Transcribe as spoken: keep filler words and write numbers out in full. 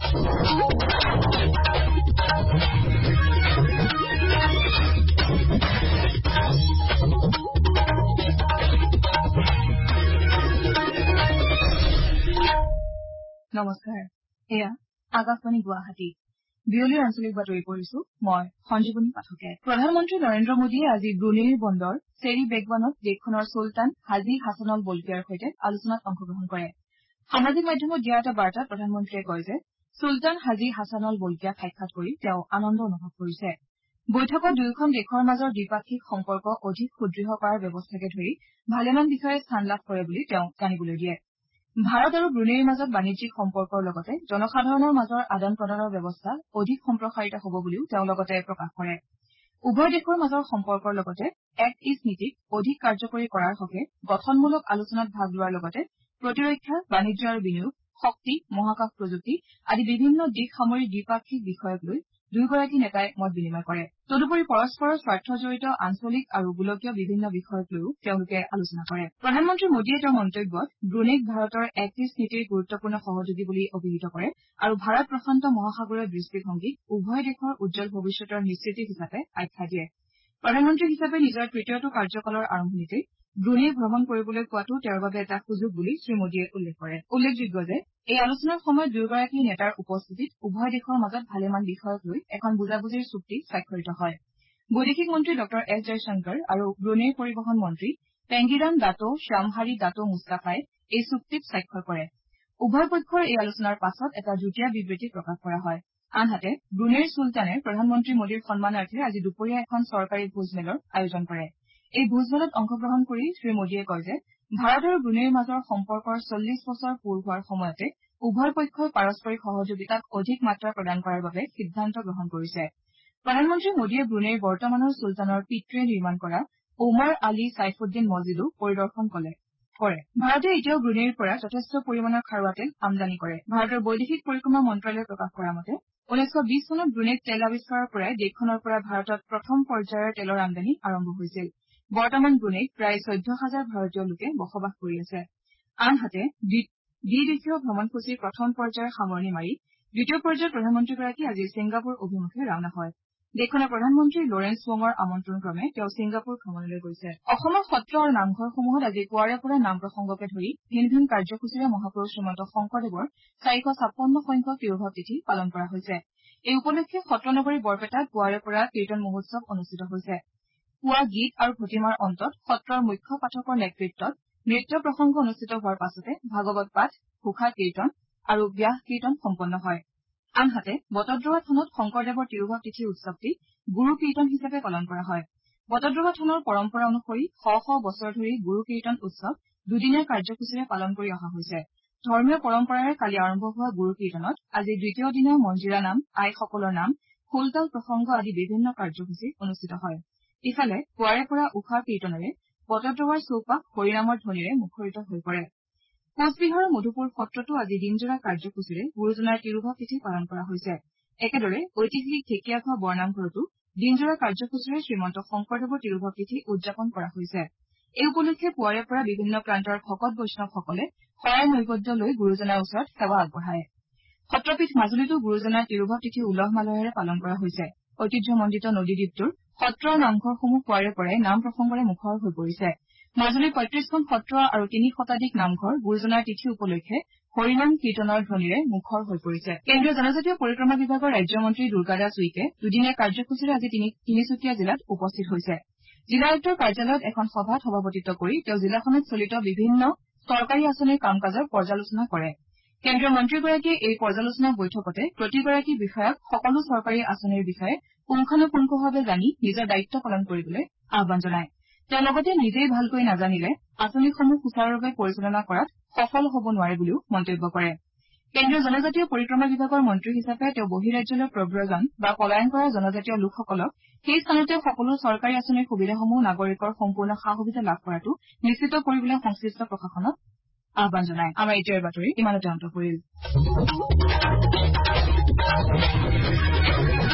নমস্কাৰ এয়া আকাশবাণী গুৱাহাটী বিয়লিৰ আঞ্চলিক বাতৰি কৰিছো মই সঞ্জীৱনী পাঠকে প্ৰধানমন্ত্ৰী নৰেন্দ্ৰ মোদীয়ে আজি ব্ৰুনেইৰ বন্দৰ চেৰি বেগৱানত দেশখনৰ চুলতান হাজী হাছানল বলকিয়াৰ সৈতে আলোচনাত অংশগ্ৰহণ কৰে সামাজিক মাধ্যমত দিয়া এটা বাৰ্তাত প্ৰধানমন্ত্ৰীয়ে কয় যে চুলতান হাজী হাছানল বলকিয়াক সাক্ষাৎ কৰি তেওঁ আনন্দ অনুভৱ কৰিছে বৈঠকত দুয়োখন দেশৰ মাজৰ দ্বিপাক্ষিক সম্পৰ্ক অধিক সুদৃঢ় কৰাৰ ব্যৱস্থাকে ধৰি ভালেমান বিষয়ে স্থান লাভ কৰে বুলি তেওঁ জানিবলৈ দিয়ে ভাৰত আৰু ব্ৰুনেইৰ মাজত বাণিজ্যিক সম্পৰ্কৰ লগতে জনসাধাৰণৰ মাজৰ আদান প্ৰদানৰ ব্যৱস্থা অধিক সম্প্ৰসাৰিত হ'ব বুলিও তেওঁ লগতে প্ৰকাশ কৰে উভয় দেশৰ মাজৰ সম্পৰ্কৰ লগতে এক্ট ইষ্ট নীতিক অধিক কাৰ্যকৰী কৰাৰ হকে গঠনমূলক আলোচনাত ভাগ লোৱাৰ লগতে প্ৰতিৰক্ষা বাণিজ্য আৰু বিনিয়োগ শক্তি মহাকাশ প্ৰযুক্তি আদি বিভিন্ন দিশ সামৰি দ্বিপাক্ষিক বিষয়ক লৈ দুয়োগৰাকী নেতাই মত বিনিময় কৰে তদুপৰি পৰস্পৰৰ স্বাৰ্থজড়িত আঞ্চলিক আৰু গোলকীয় বিভিন্ন বিষয়ক লৈও তেওঁলোকে আলোচনা কৰে প্ৰধানমন্ত্ৰী মোদীয়ে তেওঁৰ মন্তব্যত ব্ৰুনেইক ভাৰতৰ এক্ট ইষ্ট নীতিৰ গুৰুত্বপূৰ্ণ সহযোগী বুলি অভিহিত কৰে আৰু ভাৰত প্ৰশান্ত মহাসাগৰীয় দৃষ্টিভংগীক উভয় দেশৰ উজ্জ্বল ভৱিষ্যতৰ নিশ্চিতি হিচাপে আখ্যা দিয়ে প্ৰধানমন্ত্ৰী হিচাপে নিজৰ তৃতীয়টো কাৰ্যকালৰ আৰম্ভণিতে ব্ৰুনেই ভ্ৰমণ কৰিবলৈ পোৱাটো তেওঁৰ বাবে এটা সুযোগ বুলি শ্ৰীমোদীয়ে উল্লেখ কৰে উল্লেখযোগ্য যে এই আলোচনাৰ সময়ত দুয়োগৰাকী নেতাৰ উপস্থিতিত উভয় দেশৰ মাজত ভালেমান বিষয়ক লৈ এখন বুজাবুজিৰ চুক্তি স্বাক্ষৰিত হয় বৈদেশিক মন্ত্ৰী ড এছ জয়শংকৰ আৰু ব্ৰুনেইৰ পৰিবহণ মন্ত্ৰী পেংগিৰাম দাটো শ্যামহাৰী দাটো মুস্তাফাই এই চুক্তিত স্বাক্ষৰ কৰে উভয় পক্ষৰ এই আলোচনাৰ পাছত এটা যুটীয়া বিবৃতি প্ৰকাশ কৰা হয় আনহাতে ব্ৰুনেইৰ চুলতানে প্ৰধানমন্ত্ৰী মোদীৰ সন্মানাৰ্থে আজি দুপৰীয়া এখন চৰকাৰী ভোজমেলৰ আয়োজন কৰে এই ভোজমেলত অংশগ্ৰহণ কৰি শ্ৰীমোদীয়ে কয় যে ভাৰত আৰু ব্ৰুনেইৰ মাজৰ সম্পৰ্কৰ চল্লিছ বছৰ পূৰ হোৱাৰ সময়তে উভয় পক্ষই পাৰস্পৰিক সহযোগিতাক অধিক মাত্ৰা প্ৰদান কৰাৰ বাবে সিদ্ধান্ত গ্ৰহণ কৰিছে প্ৰধানমন্ত্ৰী মোদীয়ে ব্ৰুনেইৰ বৰ্তমানৰ চুলতানৰ পিতৃয়ে নিৰ্মাণ কৰা ওমৰ আলী ছাইফুদ্দিন মছজিদো পৰিদৰ্শন কৰে ভাৰতে এতিয়াও ব্ৰুনেইৰ পৰা যথেষ্ট পৰিমাণৰ খাৰুৱা তেল আমদানি কৰে ভাৰতৰ বৈদেশিক পৰিক্ৰমা মন্ত্ৰালয়ে প্ৰকাশ কৰা মতে ঊনৈছশ বিশ চনত ব্ৰুনেইত তেল আৱিষ্কাৰৰ পৰাই দেশখনৰ পৰা ভাৰতত প্ৰথম পৰ্যায়ৰ তেলৰ আমদানি আৰম্ভ হৈছিল বৰ্তমান ব্ৰুনেইত প্ৰায় চৈধ্য হাজাৰ ভাৰতীয় লোকে বসবাস কৰি আছে আনহাতে দ্বিদেশীয় ভ্ৰমণসূচীৰ প্ৰথম পৰ্যায়ৰ সামৰণি মাৰি দ্বিতীয় পৰ্যায়ত প্ৰধানমন্ত্ৰীগৰাকী আজি ছিংগাপুৰ অভিমুখে ৰাওনা হয় দেশখনৰ প্ৰধানমন্ত্ৰী লৰেন্স ৱঙৰ আমন্ত্ৰণক্ৰমে তেওঁ ছিংগাপুৰ ভ্ৰমণলৈ গৈছে অসমৰ সত্ৰ আৰু নামঘৰসমূহত আজি পুৱাৰে পৰা নাম প্ৰসংগকে ধৰি ভিন ভিন কাৰ্যসূচীৰে মহাপুৰুষ শ্ৰীমন্ত শংকৰদেৱৰ চাৰিশ ছাপন্ন সংখ্যক তিৰোভাৱ তিথি পালন কৰা হৈছে এই উপলক্ষে সত্ৰনগৰী বৰপেটাত পুৱাৰে পৰা কীৰ্তন মহোৎসৱ অনুষ্ঠিত হৈছে পুৱা গীত আৰু ভটিমাৰ অন্তত সত্ৰৰ মুখ্য পাঠকৰ নেতৃত্বত নৃত্য প্ৰসংগ অনুষ্ঠিত হোৱাৰ পাছতে ভাগৱত পাঠ ঘোষা কীৰ্তন আৰু ব্যাস কীৰ্তন সম্পন্ন হয় আনহাতে বটদ্ৰৱা থানত শংকৰদেৱৰ তিৰোভাৱ তিথি উৎসৱটি গুৰু কীৰ্তন হিচাপে পালন কৰা হয় বটদ্ৰৱা থানৰ পৰম্পৰা অনুসৰি শ শ বছৰ ধৰি গুৰু কীৰ্তন উৎসৱ দুদিনীয়া কাৰ্যসূচীৰে পালন কৰি অহা হৈছে ধৰ্মীয় পৰম্পৰাৰে কালি আৰম্ভ হোৱা গুৰু কীৰ্তনত আজি দ্বিতীয় দিনা মঞ্জিৰা নাম আইসকলৰ নাম খোলতাল প্ৰসংগ আদি বিভিন্ন কাৰ্যসূচী অনুষ্ঠিত হয় ইফালে পুৱাৰে পৰা উষা কীৰ্তনেৰে বটদ্ৰৱাৰ চৌপাশ হৰিনামৰ ধ্বনিৰে মুখৰিত হৈ পৰে কোচবিহাৰৰ মধুপুৰ সত্ৰতো আজি দিনজোৰা কাৰ্যসূচীৰে গুৰুজনাৰ তিৰোভাৱ তিথি পালন কৰা হৈছে একেদৰে ঐতিহাসিক ঢেকীয়াখোৱা বৰনামঘৰতো দিনজোৰা কাৰ্যসূচীৰে শ্ৰীমন্ত শংকৰদেৱৰ তিৰোভাৱ তিথি উদযাপন কৰা হৈছে এই উপলক্ষে পুৱাৰে পৰা বিভিন্ন প্ৰান্তৰ ভকত বৈষ্ণৱসকলে শৰাই নৈবেদ্য লৈ গুৰুজনাৰ ওচৰত সেৱা আগবঢ়ায় সত্ৰপীঠ মাজুলীতো গুৰুজনাৰ তিৰোভাৱ তিথি উলহ মালহেৰে পালন কৰা হৈছে ঐতিহ্যমণ্ডিত নদীদ্বীপটোৰ সত্ৰ আৰু নামঘৰসমূহ পুৱাৰে পৰাই নাম প্ৰসংগৰে মুখৰ হৈ পৰিছে মাজুলীৰ পঁয়ত্ৰিশখন সত্ৰ আৰু তিনি শতাধিক নামঘৰ গুৰুজনাৰ তিথি উপলক্ষে হৰিনাম কীৰ্তনৰ ধ্বনিৰে মুখৰ হৈ পৰিছে কেন্দ্ৰীয় জনজাতীয় পৰিক্ৰমা বিভাগৰ ৰাজ্যমন্ত্ৰী দুৰ্গাদাস উইকে দুদিনীয়া কাৰ্যসূচীৰে আজি তিনিচুকীয়া জিলাত উপস্থিত হৈছে জিলা আয়ুক্তৰ কাৰ্যালয়ত এখন সভাত সভাপতিত্ব কৰি তেওঁ জিলাখনত চলিত বিভিন্ন চৰকাৰী আঁচনিৰ কাম কাজৰ পৰ্যালোচনা কৰে কেন্দ্ৰীয় মন্ত্ৰীগৰাকীয়ে এই পৰ্যালোচনা বৈঠকতে প্ৰতিগৰাকী বিষয়াক সকলো চৰকাৰী আঁচনিৰ বিষয়ে পুংখানুপুংখভাৱে জানি নিজৰ দায়িত্ব পালন কৰিবলৈ আহান জনায় তেওঁ লগতে নিজেই ভালকৈ নাজানিলে আঁচনিসমূহ সুচাৰুৰূপে পৰিচালনা কৰাত সফল হ'ব নোৱাৰে বুলিও মন্তব্য কৰে কেন্দ্ৰীয় জনজাতীয় পৰিক্ৰমা বিভাগৰ মন্ত্ৰী হিচাপে তেওঁ বহিৰাজ্যলৈ প্ৰব্ৰজন বা পলায়ন কৰা জনজাতীয় লোকসকলক সেই স্থানতে সকলো চৰকাৰী আঁচনিৰ সুবিধাসমূহ নাগৰিকৰ সম্পূৰ্ণ সা সুবিধা লাভ কৰাটো নিশ্চিত কৰিবলৈ সংশ্লিষ্ট প্ৰশাসনক আহান জনায় আমাৰ এতিয়াৰ বাতৰি ইমানতে অন্ত পৰিল